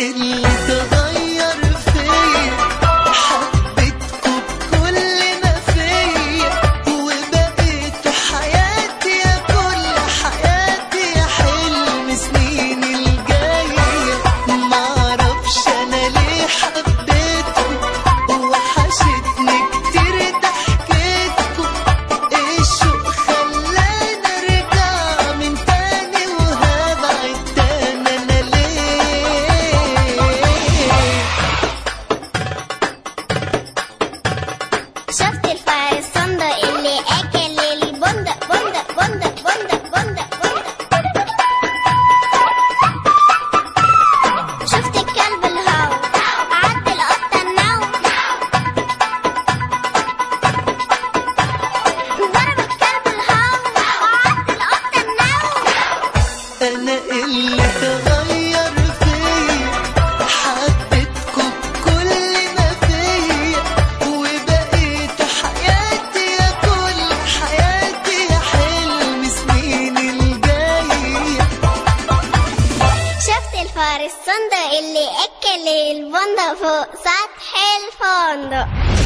اللي تغير فيا، حبيتكوا بكل ما فيا، وبقيتوا حياتي يا كل حياتي، يا حلم سنين الجاية. معرفش أنا ليه حبيتكوا، وحشتني كتير ضحكتكوا. الشوق خلاني أرجع من تاني، وهبعد تاني أنا ليه؟ شفت الفار الصندوق اللي اكل البندق بندق بندق بندق بندق بندق. شفت الكلب الهو عد القطة النوم، ضرب الكلب الهو عد القطة النوم. أنا اللي تغير فيا، حبيتكوا بكل ما فيا، وبقيتوا حياتي يا كل حياتي، يا حلم سنين الجاية. شفت الفار الصندوق اللي اكل البندق فوق سطح الفندق.